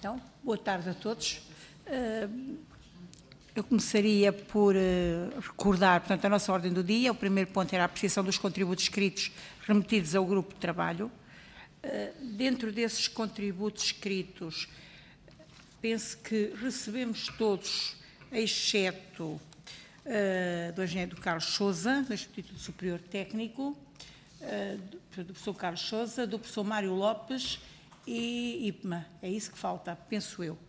Então, boa tarde a todos. Eu começaria por recordar, portanto, a nossa ordem do dia. O primeiro ponto era a apreciação dos contributos escritos remetidos ao grupo de trabalho. Dentro desses contributos escritos, penso que recebemos todos, exceto do engenheiro Carlos Sousa, do Instituto Superior Técnico, do professor Carlos Sousa, do professor Mário Lopes e IPMA. É isso que falta, penso eu.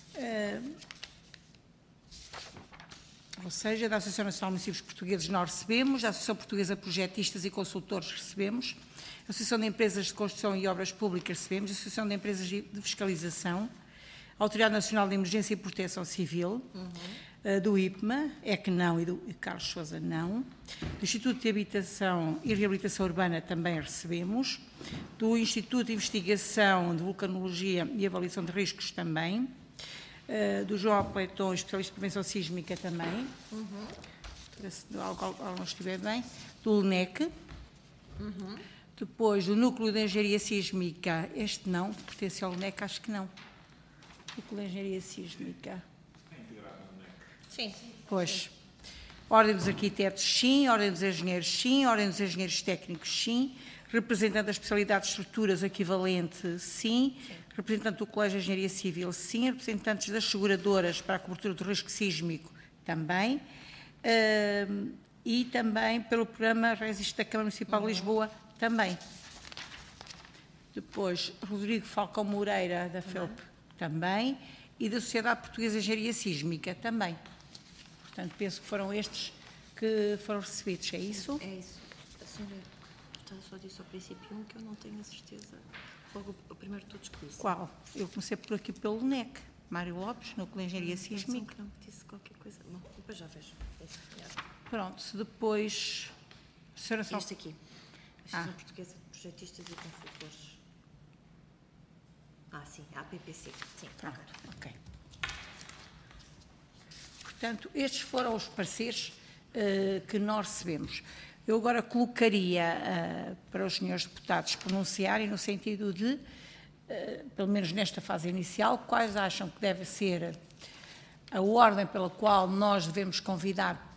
Ou seja, da Associação Nacional de Municípios Portugueses nós recebemos, da Associação Portuguesa de Projetistas e Consultores recebemos, a Associação de Empresas de Construção e Obras Públicas recebemos, a Associação de Empresas de Fiscalização, a Autoridade Nacional de Emergência e Proteção Civil, do IPMA, é que não, e do Carlos Sousa não, do Instituto de Habitação e Reabilitação Urbana também recebemos, do Instituto de Investigação de Vulcanologia e Avaliação de Riscos também, do João Pleiton, especialista de prevenção sísmica também, se algo não estiver bem, do LNEC, depois do Núcleo de Engenharia Sísmica, este não, pertence ao LNEC, acho que não. Núcleo de Engenharia Sísmica. Sim. Pois. Ordem dos Arquitetos, sim. Ordem dos Engenheiros, sim. Ordem dos Engenheiros Técnicos, sim. Representante da Especialidade de Estruturas equivalente, sim. Representante do Colégio de Engenharia Civil, sim. Representantes das seguradoras para a cobertura do risco sísmico, também. E também pelo programa Resiste da Câmara Municipal de Lisboa, também. Depois, Rodrigo Falcão Moreira, da FEUP, também. E da Sociedade Portuguesa de Engenharia Sísmica, também. Portanto, penso que foram estes que foram recebidos, é isso? É isso. A senhora só disse ao princípio que eu não tenho a certeza. Logo, o primeiro de todos que disse. Qual? Eu comecei por aqui pelo NEC, Mário Lopes, Núcleo de Engenharia Sísmica. Não, disse qualquer coisa. Bom, depois já vejo. Pronto, se depois... Este aqui. Associação Portuguesa de Projetistas e Consultores. Sim, a APPC. Sim, pronto, ok. Portanto, estes foram os pareceres que nós recebemos. Eu agora colocaria para os senhores deputados pronunciarem no sentido de, pelo menos nesta fase inicial, quais acham que deve ser a ordem pela qual nós devemos convidar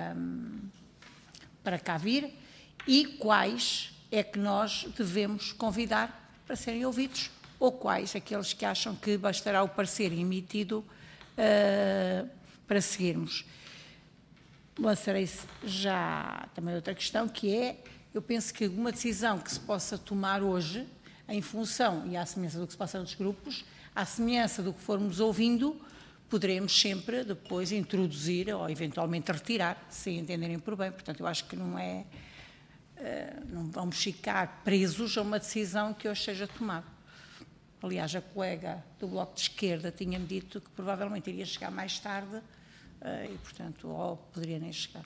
para cá vir e quais é que nós devemos convidar para serem ouvidos ou quais aqueles que acham que bastará o parecer emitido para seguirmos. Lançarei já também outra questão, que é, eu penso que uma decisão que se possa tomar hoje, em função e à semelhança do que se passa nos grupos, à semelhança do que formos ouvindo, poderemos sempre depois introduzir ou eventualmente retirar, se entenderem por bem. Portanto, eu acho que não vamos ficar presos a uma decisão que hoje seja tomada. Aliás, a colega do Bloco de Esquerda tinha-me dito que provavelmente iria chegar mais tarde e, portanto, ou poderia nem chegar.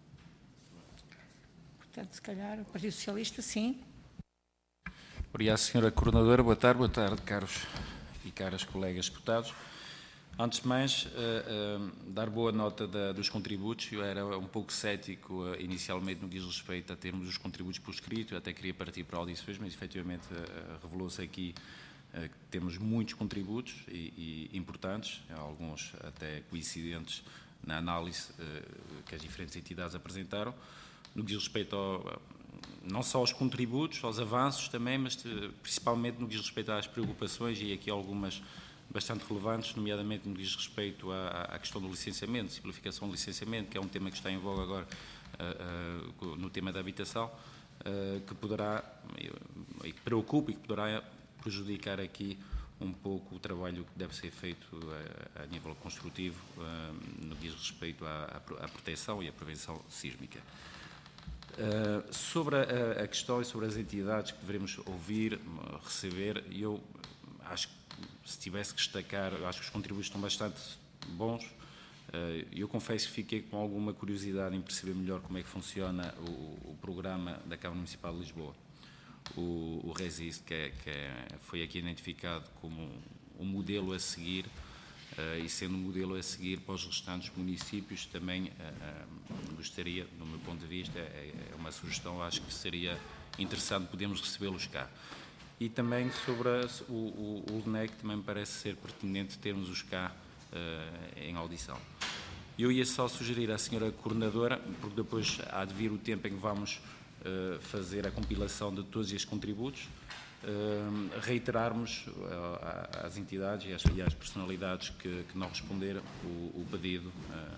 Portanto, se calhar, o Partido Socialista, sim. Obrigado, Sra. Coordenadora. Boa tarde, caros e caras colegas deputados. Antes de mais, dar boa nota dos contributos. Eu era um pouco cético inicialmente no que diz respeito a termos os contributos por escrito. Eu até queria partir para audições, mas efetivamente revelou-se aqui que temos muitos contributos e importantes, alguns até coincidentes na análise que as diferentes entidades apresentaram, no que diz respeito não só aos contributos, aos avanços também, mas principalmente no que diz respeito às preocupações, e aqui algumas bastante relevantes, nomeadamente no que diz respeito à questão do licenciamento, simplificação do licenciamento, que é um tema que está em voga agora no tema da habitação, que poderá, e que preocupa e que poderá prejudicar aqui um pouco o trabalho que deve ser feito a nível construtivo no que diz respeito à proteção e à prevenção sísmica. Sobre a questão e sobre as entidades que devemos ouvir, receber, eu acho que se tivesse que destacar, acho que os contributos estão bastante bons. Eu confesso que fiquei com alguma curiosidade em perceber melhor como é que funciona o programa da Câmara Municipal de Lisboa. O Resiste, que foi aqui identificado como um modelo a seguir, e sendo um modelo a seguir para os restantes municípios, também gostaria, do meu ponto de vista, é uma sugestão, acho que seria interessante podermos recebê-los cá. e também sobre o LNEC, também me parece ser pertinente termos-os cá em audição. Eu ia só sugerir à senhora coordenadora, porque depois há de vir o tempo em que vamos fazer a compilação de todos estes contributos, reiterarmos às entidades e às personalidades que não responderam o pedido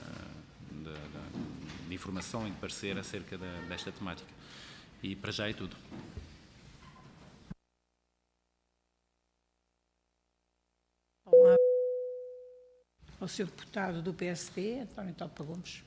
de informação e de parecer acerca desta temática. E para já é tudo. Olá. Ao Sr. Deputado do PSD, António Topa Gomes.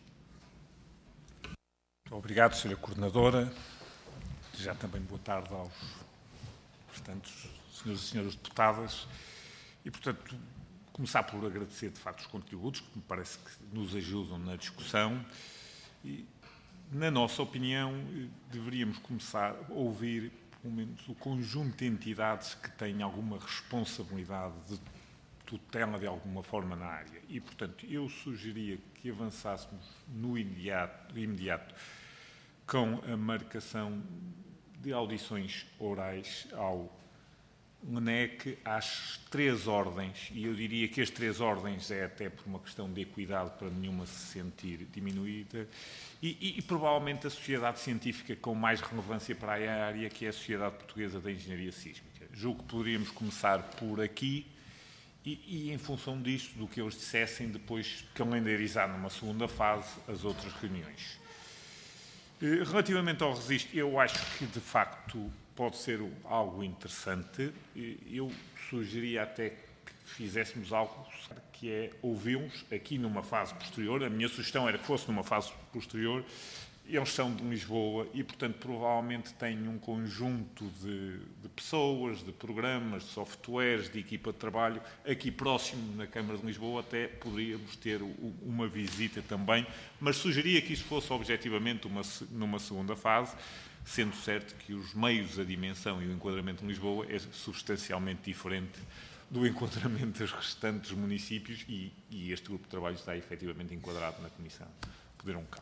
Obrigado, Sra. Coordenadora. Já também boa tarde aos restantes senhores e senhoras deputadas. E, portanto, começar por agradecer, de facto, os contributos, que me parece que nos ajudam na discussão. E, na nossa opinião, deveríamos começar a ouvir, pelo menos, o conjunto de entidades que têm alguma responsabilidade de tutela de alguma forma na área. E, portanto, eu sugeria que avançássemos no imediato com a marcação de audições orais ao LNEC às 3 ordens, e eu diria que as 3 ordens é até por uma questão de equidade para nenhuma se sentir diminuída, e provavelmente a sociedade científica com mais relevância para a área, que é a Sociedade Portuguesa da Engenharia Sísmica. Julgo que poderíamos começar por aqui, e em função disto, do que eles dissessem, depois calendarizar numa segunda fase as outras reuniões. Relativamente ao registro, eu acho que, de facto, pode ser algo interessante. Eu sugeria até que fizéssemos algo que é ouvi-los aqui numa fase posterior. A minha sugestão era que fosse numa fase posterior. Eles são de Lisboa e, portanto, provavelmente têm um conjunto de pessoas, de programas, de softwares, de equipa de trabalho. Aqui próximo, na Câmara de Lisboa, até poderíamos ter uma visita também, mas sugeria que isso fosse objetivamente numa segunda fase, sendo certo que os meios, a dimensão e o enquadramento de Lisboa é substancialmente diferente do enquadramento dos restantes municípios e este grupo de trabalho está efetivamente enquadrado na Comissão. Poderão cá.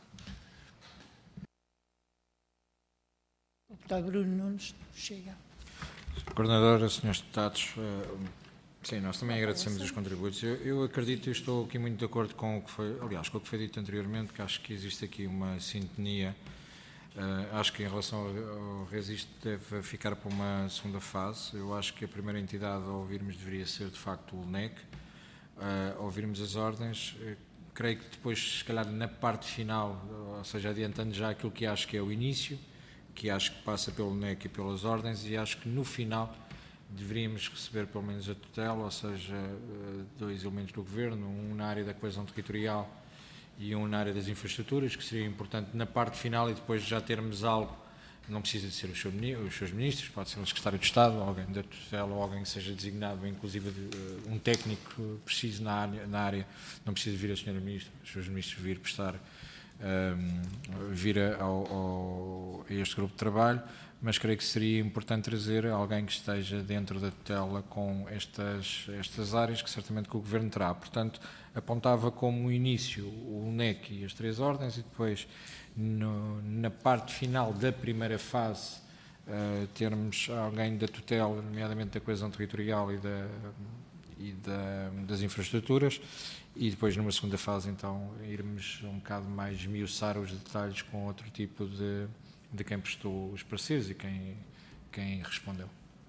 O deputado Bruno Nunes, chega. Coordenadora, senhores deputados, sim, nós também agradecemos os contributos. Eu acredito e estou aqui muito de acordo com o que foi, aliás, com o que foi dito anteriormente, que acho que existe aqui uma sintonia. Acho que em relação ao registro deve ficar para uma segunda fase. Eu acho que a primeira entidade a ouvirmos deveria ser, de facto, o LNEC. Ouvirmos as ordens. Creio que depois, se calhar, na parte final, ou seja, adiantando já aquilo que acho que é o início, que acho que passa pelo LNEC e pelas ordens, e acho que no final deveríamos receber pelo menos a tutela, ou seja, 2 elementos do Governo, um na área da coesão territorial e um na área das infraestruturas, que seria importante na parte final, e depois já termos algo, não precisa de ser os seus ministros, pode ser um secretário de Estado, alguém da tutela, ou alguém que seja designado, inclusive um técnico preciso na área, não precisa vir a senhora ministra, os seus ministros vir prestar vir a este grupo de trabalho, mas creio que seria importante trazer alguém que esteja dentro da tutela com estas áreas que certamente que o Governo terá. Portanto, apontava como início o LNEC e as 3 ordens, e depois na parte final da primeira fase termos alguém da tutela, nomeadamente da coesão territorial e das infraestruturas, e depois numa segunda fase então irmos um bocado mais esmiuçar os detalhes com outro tipo de quem prestou os pareceres e quem respondeu.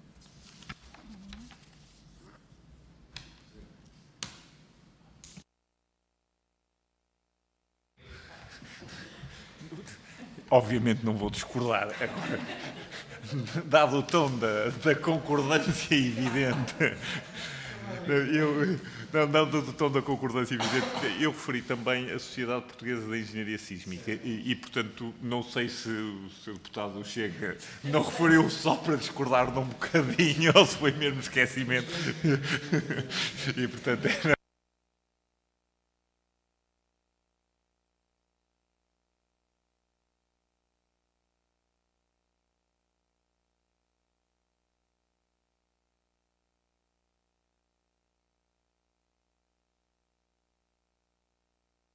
Obviamente não vou discordar agora, dado o tom da concordância evidente. Dado o tom da concordância evidente, eu referi também a Sociedade Portuguesa da Engenharia Sísmica e, portanto, não sei se o Sr. Deputado Chega não referiu só para discordar de um bocadinho ou se foi mesmo esquecimento. E, portanto,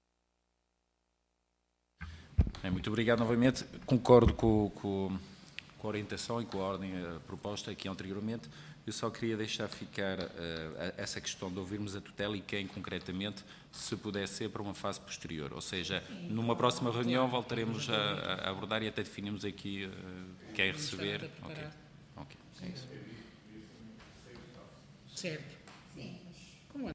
Muito obrigado novamente. Concordo com a orientação e com a ordem proposta aqui anteriormente. Eu só queria deixar ficar essa questão de ouvirmos a tutela e quem concretamente, se puder ser para uma fase posterior. Ou seja, numa próxima reunião voltaremos a abordar e até definimos aqui quem receber. Ok, é isso. Certo. Como é?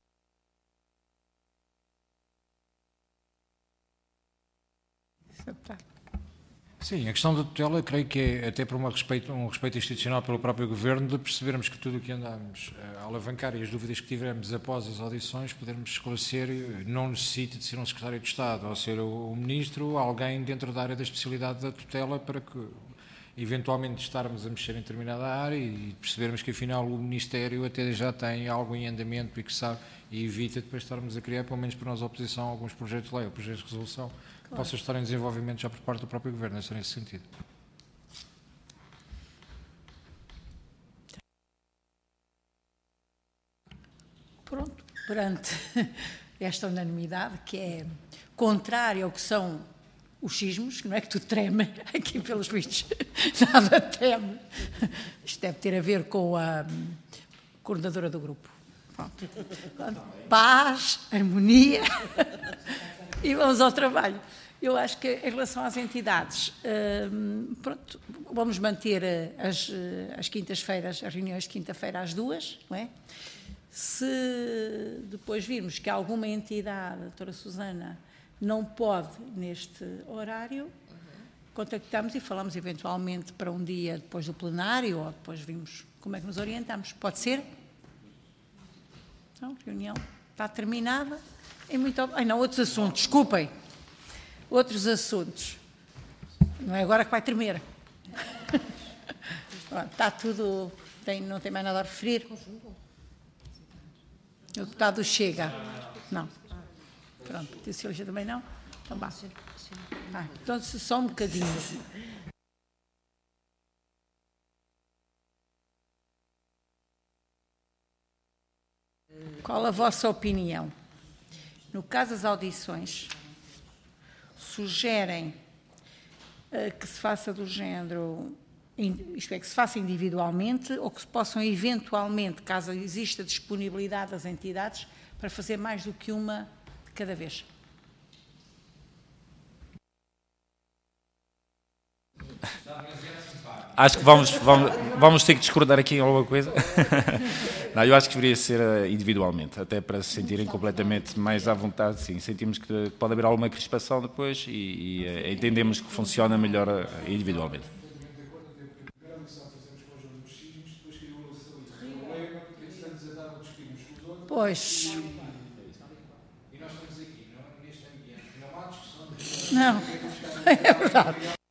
Sim, a questão da tutela, creio que é até por um respeito institucional pelo próprio Governo, de percebermos que tudo o que andamos a alavancar e as dúvidas que tivemos após as audições, podermos esclarecer, não necessita de ser um secretário de Estado ou ser o Ministro, alguém dentro da área da especialidade da tutela, para que eventualmente estarmos a mexer em determinada área e percebermos que afinal o Ministério até já tem algo em andamento e que sabe, e evita depois estarmos a criar, pelo menos para nós a oposição, alguns projetos de lei ou projetos de resolução que possam estar em desenvolvimento já por parte do próprio Governo, é nesse sentido. Pronto, perante esta unanimidade, que é contrária ao que são os sismos, que não é que tu treme, aqui pelos vistos nada teme. Isto deve ter a ver com a coordenadora do grupo. Pronto. Paz, harmonia e vamos ao trabalho. Eu acho que em relação às entidades, pronto, vamos manter as quintas-feiras, as reuniões de quinta-feira às 2, não é? Se depois virmos que alguma entidade, a doutora Susana, não pode neste horário, contactamos e falamos eventualmente para um dia depois do plenário ou depois vimos como é que nos orientamos. Pode ser? Então, a reunião está terminada. Outros assuntos, desculpem. Outros assuntos. Não é agora que vai tremer. Está tudo, não tem mais nada a referir. O deputado Chega. Não. Pronto, o Silvia também não? Então vá. Então só um bocadinho. Qual a vossa opinião? No caso das audições, sugerem que se faça do género, isto é, que se faça individualmente ou que se possam eventualmente, caso exista disponibilidade das entidades, para fazer mais do que uma de cada vez? Acho que vamos ter que discordar aqui em alguma coisa. Não, eu acho que deveria ser individualmente, até para se sentirem completamente mais à vontade. Sim, sentimos que pode haver alguma crispação depois e entendemos que funciona melhor individualmente. Pois. E nós estamos aqui, neste ambiente, não há discussão. Não, é verdade.